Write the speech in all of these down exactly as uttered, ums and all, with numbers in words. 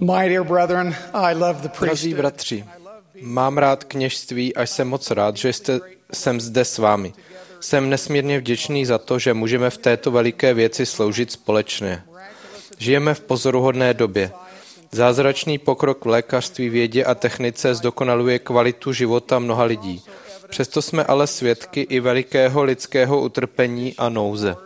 My dear brethren, I love the Drazí priesthood. bratři, mám rád kněžství a jsem moc rád, že jste, jsem zde s vámi. Jsem nesmírně vděčný za to, že můžeme v této veliké věci sloužit společně. Žijeme v pozoruhodné době. Zázračný pokrok v lékařství, vědě a technice zdokonaluje kvalitu života mnoha lidí. Přesto jsme ale svědky i velikého lidského utrpení a nouze.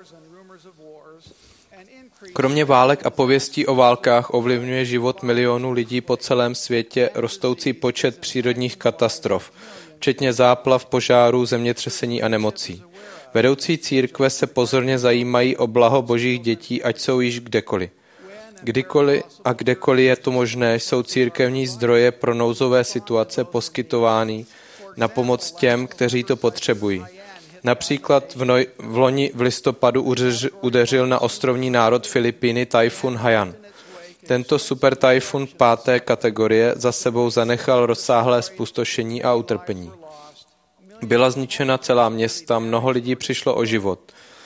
Kromě válek a pověstí o válkách ovlivňuje život milionů lidí po celém světě rostoucí počet přírodních katastrof, včetně záplav, požárů, zemětřesení a nemocí. Vedoucí církve se pozorně zajímají o blaho božích dětí, ať jsou již kdekoliv. Kdykoliv a kdekoliv je to možné, jsou církevní zdroje pro nouzové situace poskytovány na pomoc těm, kteří to potřebují. Například v, noj, v loni v listopadu uřeř, udeřil na ostrovní národ Filipíny tajfun Haiyan. Tento super tajfun páté kategorie za sebou zanechal rozsáhlé zpustošení a utrpení. Byla zničena celá města, mnoho lidí přišlo o život.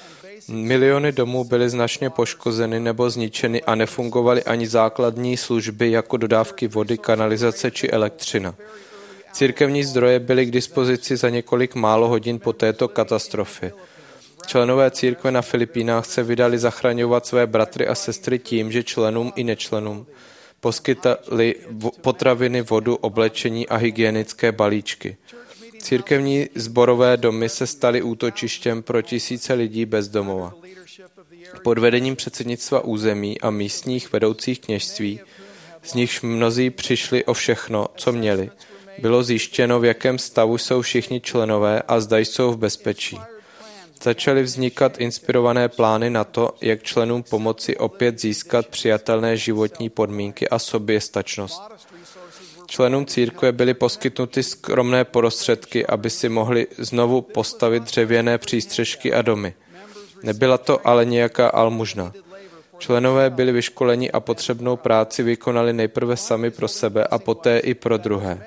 Miliony domů byly značně poškozeny nebo zničeny a nefungovaly ani základní služby jako dodávky vody, kanalizace či elektřina. Církevní zdroje byly k dispozici za několik málo hodin po této katastrofě. Členové církve na Filipínách se vydali zachraňovat své bratry a sestry tím, že členům i nečlenům poskytali potraviny, vodu, oblečení a hygienické balíčky. Církevní sborové domy se staly útočištěm pro tisíce lidí bez domova. Pod vedením předsednictva území a místních vedoucích kněžství, z nichž mnozí přišli o všechno, co měli, bylo zjištěno, v jakém stavu jsou všichni členové a zda jsou v bezpečí. Začaly vznikat inspirované plány na to, jak členům pomoci opět získat přijatelné životní podmínky a soběstačnost. Členům církve byly poskytnuty skromné prostředky, aby si mohli znovu postavit dřevěné přístřešky a domy. Nebyla to ale nějaká almužna. Členové byli vyškoleni a potřebnou práci vykonali nejprve sami pro sebe a poté i pro druhé.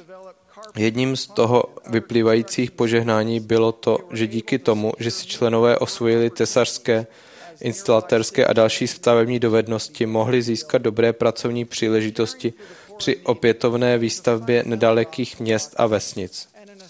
Jedním z toho vyplývajících požehnání bylo to, že díky tomu, že si členové osvojili tesařské, instalatérské a další stavební dovednosti, mohli získat dobré pracovní příležitosti při opětovné výstavbě nedalekých měst a vesnic.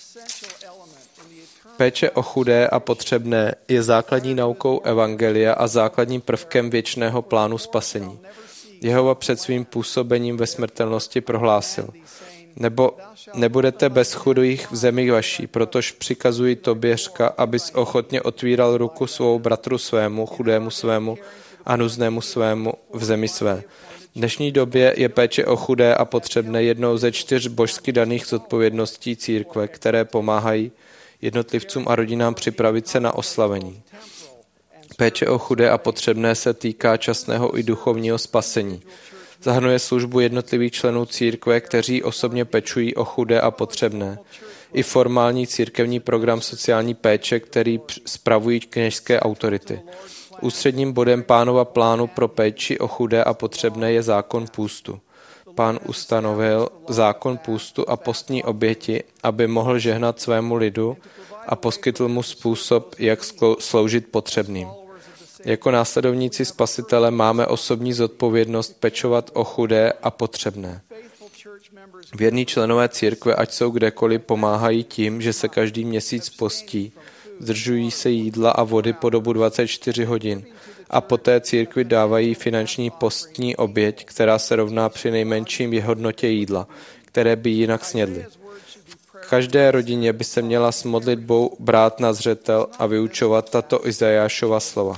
Péče o chudé a potřebné je základní naukou evangelia a základním prvkem věčného plánu spasení. Jehova před svým působením ve smrtelnosti prohlásil: Nebo nebudete bez chudých v zemi vaší, protože přikazuji tobě, řka, abys ochotně otvíral ruku svou bratru svému, chudému svému a nuznému svému v zemi své. V dnešní době je péče o chudé a potřebné jednou ze čtyř božsky daných zodpovědností církve, které pomáhají jednotlivcům a rodinám připravit se na oslavení. Péče o chudé a potřebné se týká časného i duchovního spasení. Zahrnuje službu jednotlivých členů církve, kteří osobně pečují o chudé a potřebné. I formální církevní program sociální péče, který spravují kněžské autority. Ústředním bodem Pánova plánu pro péči o chudé a potřebné je zákon půstu. Pán ustanovil zákon půstu a postní oběti, aby mohl žehnat svému lidu a poskytl mu způsob, jak sloužit potřebným. Jako následovníci Spasitele máme osobní zodpovědnost pečovat o chudé a potřebné. Věrní členové církve, ať jsou kdekoliv, pomáhají tím, že se každý měsíc postí, zdržují se jídla a vody po dobu dvacet čtyři hodin a poté církvi dávají finanční postní oběť, která se rovná při nejmenším hodnotě jídla, které by jinak snědli. V každé rodině by se měla s modlitbou brát na zřetel a vyučovat tato Izajášova slova.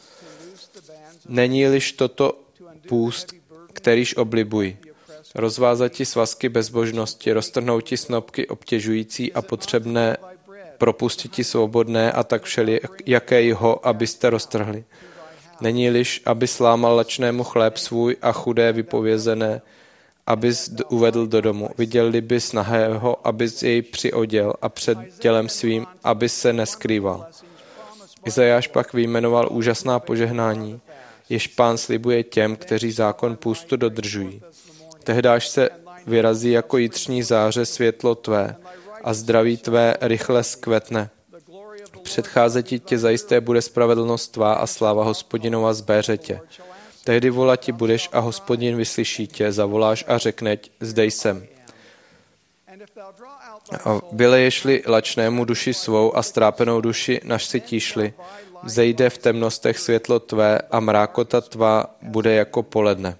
Není-liž toto půst, kterýž oblibuji, rozvázati svazky bezbožnosti, roztrhnouti snopky obtěžující a potřebné, propustiti svobodné a tak všelijakého, abyste roztrhli. Není-liž, aby slámal lačnému chléb svůj a chudé vypovězené, abys uvedl do domu. Viděl-li bys nahého, abys jej přioděl a před tělem svým, aby se neskrýval. Izajáš pak vyjmenoval úžasná požehnání, jež Pán slibuje těm, kteří zákon půstu dodržují. Tehdáž se vyrazí jako jitřní záře světlo tvé a zdraví tvé rychle zkvetne. Předcházeti tě zajisté bude spravedlnost tvá a sláva Hospodinova zbéře tě. Tehdy volati budeš a Hospodin vyslyší tě, zavoláš a řekneť, zde jsem. A vyleješ-li lačnému duši svou a strápenou duši nasytíš-li, vzejde v temnostech světlo tvé a mrákota tvá bude jako poledne.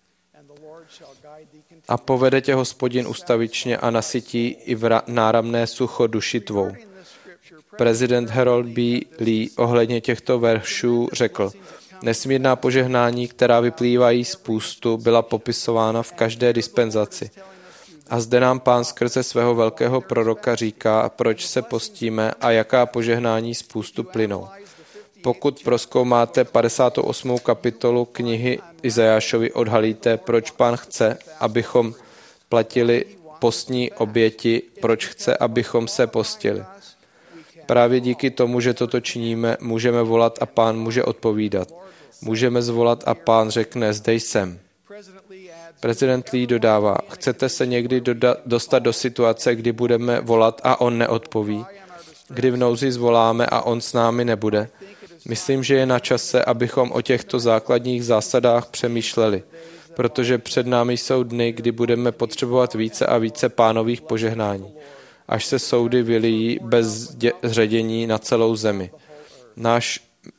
A povede tě Hospodin ustavičně a nasytí i v náramné sucho duši tvou. Prezident Harold B. Lee ohledně těchto veršů řekl, nesmírná požehnání, která vyplývají z půstu, byla popisována v každé dispenzaci. A zde nám Pán skrze svého velkého proroka říká, proč se postíme a jaká požehnání z půstu plynou. Pokud prozkoumáte padesátou osmou kapitolu knihy Izajášovi, odhalíte, proč Pán chce, abychom platili postní oběti, proč chce, abychom se postili. Právě díky tomu, že toto činíme, můžeme volat a Pán může odpovídat. Můžeme zvolat a Pán řekne, zde jsem. Prezident Lee dodává, chcete se někdy doda- dostat do situace, kdy budeme volat a on neodpoví? Kdy v nouzi zvoláme a on s námi nebude? Myslím, že je na čase, abychom o těchto základních zásadách přemýšleli, protože před námi jsou dny, kdy budeme potřebovat více a více Pánových požehnání, až se soudy vylijí bez dě- ředění na celou zemi. Náš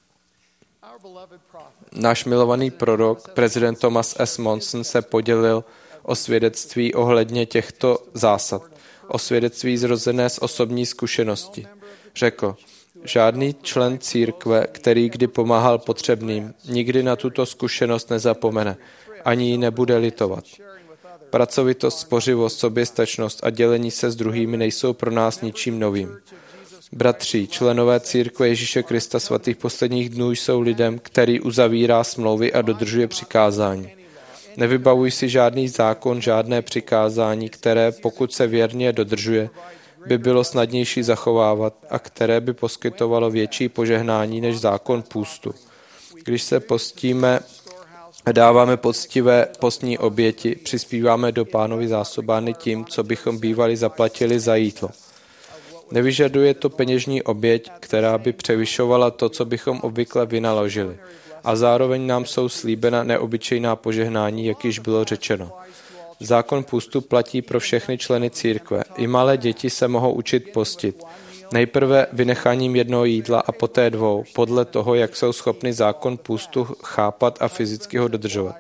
Náš milovaný prorok, prezident Thomas S. Monson, se podělil o svědectví ohledně těchto zásad, o svědectví zrozené z osobní zkušenosti. Řekl, žádný člen církve, který kdy pomáhal potřebným, nikdy na tuto zkušenost nezapomene, ani ji nebude litovat. Pracovitost, spořivost, soběstačnost a dělení se s druhými nejsou pro nás ničím novým. Bratři, členové církve Ježíše Krista svatých posledních dnů jsou lidem, který uzavírá smlouvy a dodržuje přikázání. Nevybavuj si žádný zákon, žádné přikázání, které, pokud se věrně dodržuje, by bylo snadnější zachovávat a které by poskytovalo větší požehnání než zákon půstu. Když se postíme a dáváme poctivé postní oběti, přispíváme do Pánovy zásobárny tím, co bychom bývali zaplatili za jídlo. Nevyžaduje to peněžní oběť, která by převyšovala to, co bychom obvykle vynaložili. A zároveň nám jsou slíbena neobyčejná požehnání, jak již bylo řečeno. Zákon půstu platí pro všechny členy církve. I malé děti se mohou učit postit. Nejprve vynecháním jednoho jídla a poté dvou, podle toho, jak jsou schopni zákon půstu chápat a fyzicky ho dodržovat.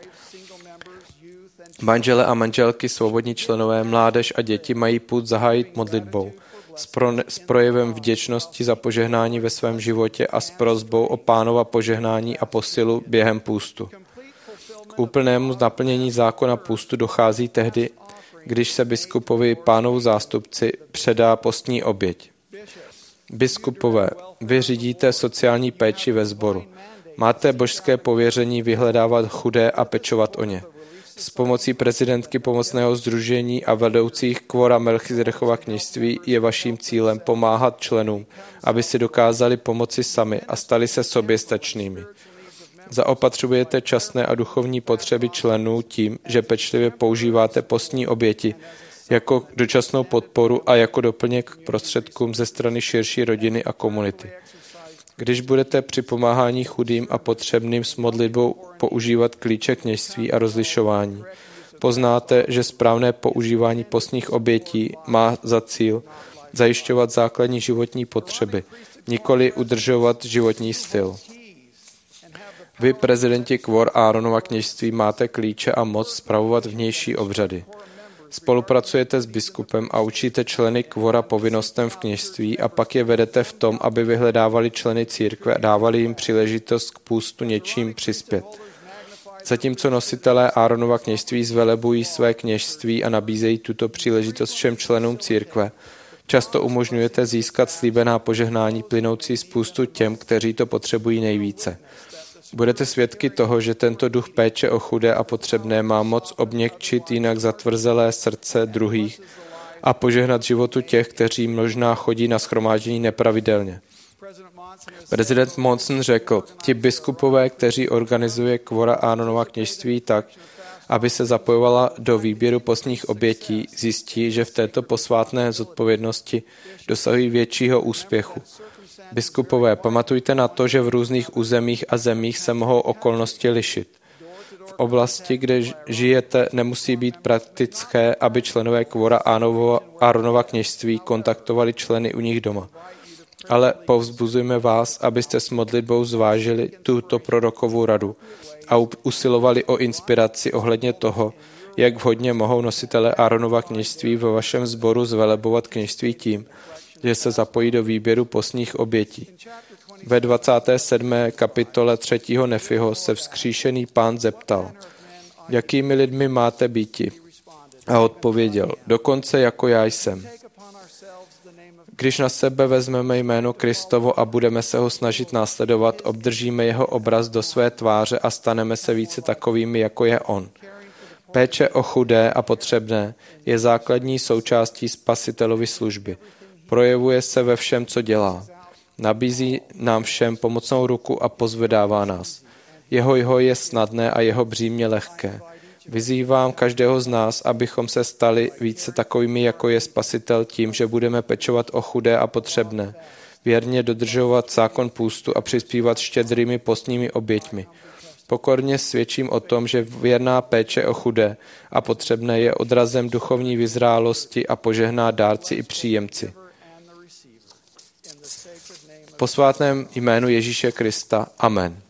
Manžele a manželky, svobodní členové, mládež a děti mají půst zahájit modlitbou, s, pro, s projevem vděčnosti za požehnání ve svém životě a s prosbou o Pánova požehnání a posilu během půstu. K úplnému naplnění zákona půstu dochází tehdy, když se biskupovi Pánovu zástupci předá postní oběť. Biskupové, vy řídíte sociální péči ve sboru. Máte božské pověření vyhledávat chudé a pečovat o ně. S pomocí prezidentky pomocného sdružení a vedoucích kvora Melchizedechova kněžství je vaším cílem pomáhat členům, aby si dokázali pomoci sami a stali se soběstačnými. Zaopatřujete časné a duchovní potřeby členů tím, že pečlivě používáte postní oběti jako dočasnou podporu a jako doplněk k prostředkům ze strany širší rodiny a komunity. Když budete při pomáhání chudým a potřebným s modlitbou používat klíče kněžství a rozlišování, poznáte, že správné používání postních obětí má za cíl zajišťovat základní životní potřeby, nikoli udržovat životní styl. Vy, prezidenti kvor Áronova kněžství, máte klíče a moc spravovat vnější obřady. Spolupracujete s biskupem a učíte členy kvora povinnostem v kněžství a pak je vedete v tom, aby vyhledávali členy církve a dávali jim příležitost k půstu něčím přispět. Zatímco nositelé Áronova kněžství zvelebují své kněžství a nabízejí tuto příležitost všem členům církve, často umožňujete získat slíbená požehnání plynoucí z půstu těm, kteří to potřebují nejvíce. Budete svědky toho, že tento duch péče o chudé a potřebné má moc obměkčit jinak zatvrzelé srdce druhých a požehnat životu těch, kteří možná chodí na shromáždění nepravidelně. Prezident Monson řekl, ti biskupové, kteří organizuje kvora Áronova kněžství tak, aby se zapojovala do výběru postních obětí, zjistí, že v této posvátné zodpovědnosti dosahují většího úspěchu. Biskupové, pamatujte na to, že v různých územích a zemích se mohou okolnosti lišit. V oblasti, kde žijete, nemusí být praktické, aby členové kvora Áronova kněžství kontaktovali členy u nich doma. Ale povzbuzujeme vás, abyste s modlitbou zvážili tuto prorokovou radu a usilovali o inspiraci ohledně toho, jak vhodně mohou nositele Áronova kněžství ve vašem sboru zvelebovat kněžství tím, že se zapojí do výběru postních obětí. Ve dvacáté sedmé kapitole třetího Nefiho se vzkříšený Pán zeptal, jakými lidmi máte býti? A odpověděl, dokonce jako já jsem. Když na sebe vezmeme jméno Kristovo a budeme se ho snažit následovat, obdržíme jeho obraz do své tváře a staneme se více takovými, jako je on. Péče o chudé a potřebné je základní součástí Spasitelovy služby. Projevuje se ve všem, co dělá. Nabízí nám všem pomocnou ruku a pozvedává nás. Jeho jeho je snadné a jeho břímě lehké. Vyzývám každého z nás, abychom se stali více takovými, jako je Spasitel, tím, že budeme pečovat o chudé a potřebné, věrně dodržovat zákon půstu a přispívat štědrými postními oběťmi. Pokorně svědčím o tom, že věrná péče o chudé a potřebné je odrazem duchovní vyzrálosti a požehná dárci i příjemci. V posvátném jménu Ježíše Krista. Amen.